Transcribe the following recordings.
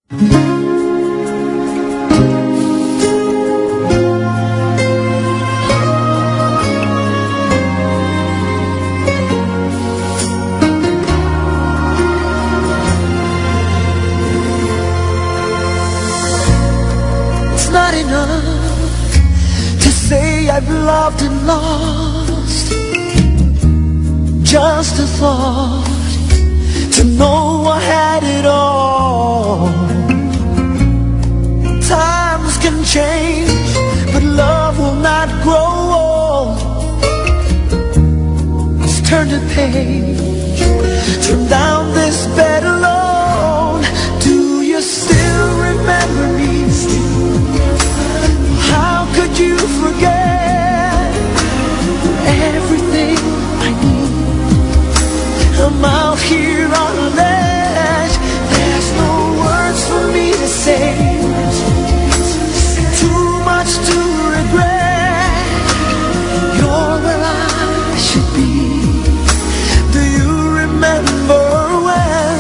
It's not enough to say I've loved and lost. Just a thought to know I had it all. Times can change, but love will not grow old. Let's turn the page, turn down this bed alone. Do you still remember me? How could you forget everything I need? I'm out here on a ledge. There's no words for me to say. Too much to regret. You're where I should be. Do you remember when?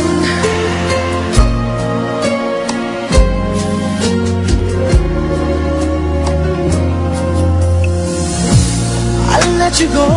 I let you go